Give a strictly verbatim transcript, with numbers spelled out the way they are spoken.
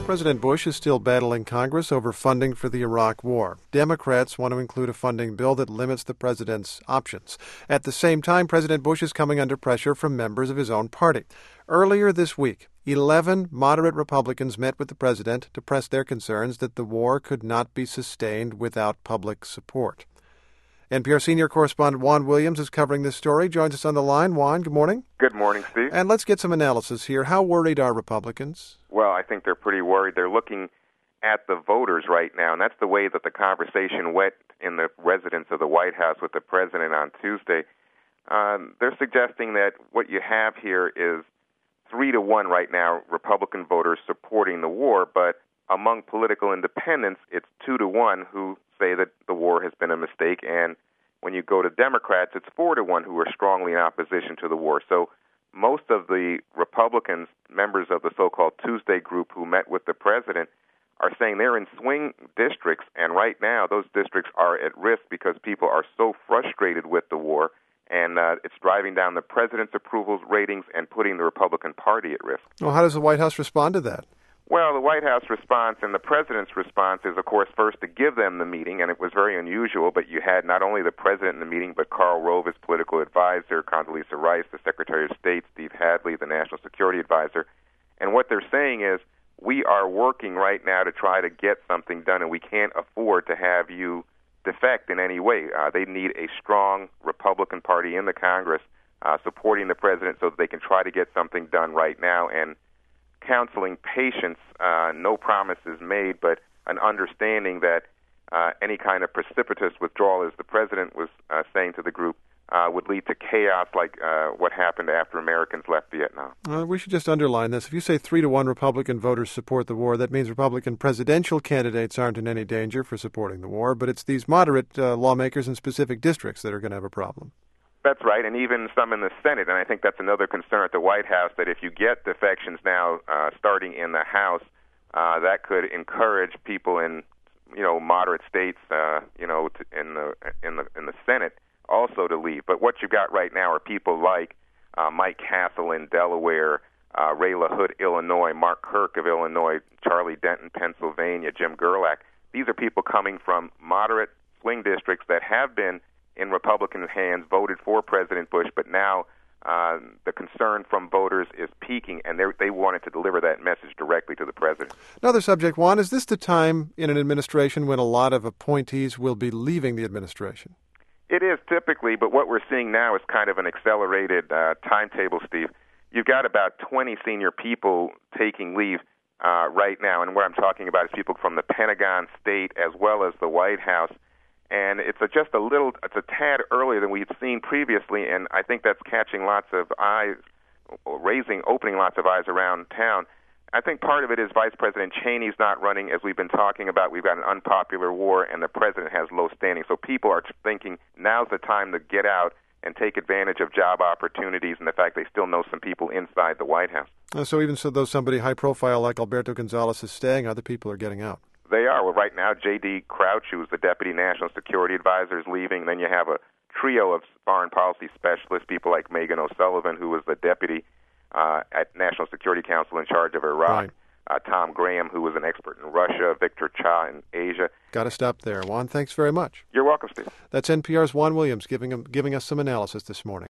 President Bush is still battling Congress over funding for the Iraq War. Democrats want to include a funding bill that limits the president's options. At the same time, President Bush is coming under pressure from members of his own party. Earlier this week, eleven moderate Republicans met with the president to press their concerns that the war could not be sustained without public support. N P R senior correspondent Juan Williams is covering this story. Joins us on the line. Juan, good morning. Good morning, Steve. And let's get some analysis here. How worried are Republicans? Well, I think they're pretty worried. They're looking at the voters right now, and that's the way that the conversation went in the residence of the White House with the president on Tuesday. Um, they're suggesting that what you have here is three to one right now, Republican voters supporting the war, but among political independents, it's two to one who say that the war has been a mistake, and when you go to Democrats, it's four to one who are strongly in opposition to the war. So most of the Republicans, members of the so-called Tuesday group who met with the president, are saying they're in swing districts, and right now those districts are at risk because people are so frustrated with the war, and uh, it's driving down the president's approval ratings and putting the Republican Party at risk. Well, how does the White House respond to that? Well, the White House response and the president's response is, of course, first to give them the meeting, and it was very unusual, but you had not only the president in the meeting, but Karl Rove, his political advisor, Condoleezza Rice, the Secretary of State, Steve Hadley, the National Security Advisor. And what they're saying is, we are working right now to try to get something done, and we can't afford to have you defect in any way. Uh, they need a strong Republican Party in the Congress uh, supporting the president so that they can try to get something done right now, and counseling patience, uh, no promises made, but an understanding that uh, any kind of precipitous withdrawal, as the president was uh, saying to the group, uh, would lead to chaos like uh, what happened after Americans left Vietnam. Uh, we should just underline this. If you say three to one Republican voters support the war, that means Republican presidential candidates aren't in any danger for supporting the war, but it's these moderate uh, lawmakers in specific districts that are going to have a problem. That's right, and even some in the Senate, and I think that's another concern at the White House, that if you get defections now uh, starting in the House, uh, that could encourage people in, you know, moderate states, uh, you know, to, in the in the in the Senate also to leave. But what you got right now are people like uh, Mike Castle in Delaware, uh, Ray LaHood, Illinois, Mark Kirk of Illinois, Charlie Denton, Pennsylvania, Jim Gerlach. These are people coming from moderate swing districts that have been in Republican hands, voted for President Bush, but now uh, the concern from voters is peaking, and they wanted to deliver that message directly to the president. Another subject, Juan, is this the time in an administration when a lot of appointees will be leaving the administration? It is typically, but what we're seeing now is kind of an accelerated uh, timetable, Steve. You've got about twenty senior people taking leave uh, right now, and what I'm talking about is people from the Pentagon, State, as well as the White House. And it's a, just a little, it's a tad earlier than we've seen previously, and I think that's catching lots of eyes, raising, opening lots of eyes around town. I think part of it is Vice President Cheney's not running, as we've been talking about. We've got an unpopular war, and the president has low standing. So people are thinking now's the time to get out and take advantage of job opportunities and the fact they still know some people inside the White House. Uh, so even so, though somebody high profile like Alberto Gonzales is staying, other people are getting out. They are. Well, right now, J D. Crouch, who's the Deputy National Security Advisor, is leaving. Then you have a trio of foreign policy specialists, people like Megan O'Sullivan, who was the Deputy uh, at National Security Council in charge of Iraq, right. uh, Tom Graham, who was an expert in Russia, Victor Cha in Asia. Got to stop there. Juan, thanks very much. You're welcome, Steve. That's N P R's Juan Williams giving, giving us some analysis this morning.